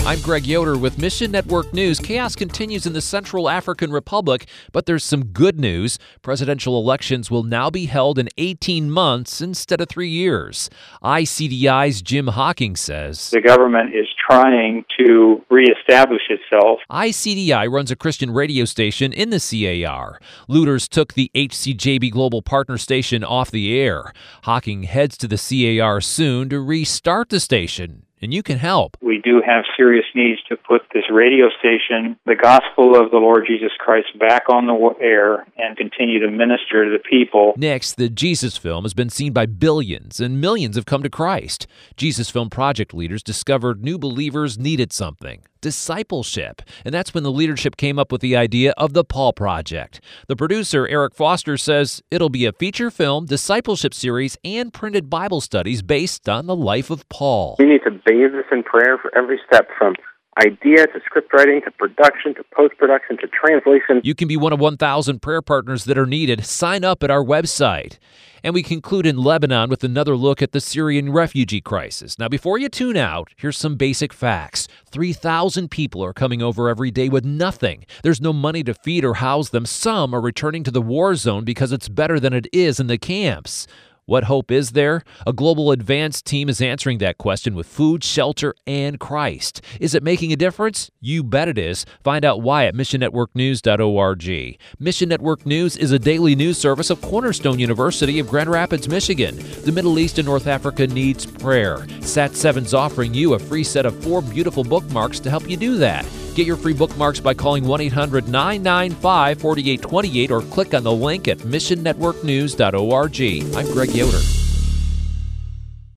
I'm Greg Yoder with Mission Network News. Chaos continues in the Central African Republic, but there's some good news. Presidential elections will now be held in 18 months instead of 3 years. ICDI's Jim Hocking says the government is trying to reestablish itself. ICDI runs a Christian radio station in the CAR. Looters took the HCJB Global Partner station off the air. Hocking heads to the CAR soon to restart the station. And you can help. We do have serious needs to put this radio station, the gospel of the Lord Jesus Christ, back on the air and continue to minister to the people. Next, the Jesus Film has been seen by billions, and millions have come to Christ. Jesus Film project leaders discovered new believers needed something: discipleship. And that's when the leadership came up with the idea of the Paul Project. The producer, Eric Foster, says it'll be a feature film, discipleship series, and printed Bible studies based on the life of Paul. We need to bathe this in prayer for every step, from idea to script writing to production to post-production to translation. You can be one of 1,000 prayer partners that are needed. Sign up at our website. And we conclude in Lebanon with another look at the Syrian refugee crisis. Now, before you tune out, here's some basic facts. 3,000 people are coming over every day with nothing. There's no money to feed or house them. Some are returning to the war zone because it's better than it is in the camps. What hope is there? A global advance team is answering that question with food, shelter, and Christ. Is it making a difference? You bet it is. Find out why at missionnetworknews.org. Mission Network News is a daily news service of Cornerstone University of Grand Rapids, Michigan. The Middle East and North Africa needs prayer. Sat7's offering you a free set of 4 beautiful bookmarks to help you do that. Get your free bookmarks by calling 1-800-995-4828 or click on the link at missionnetworknews.org. I'm Greg Yoder.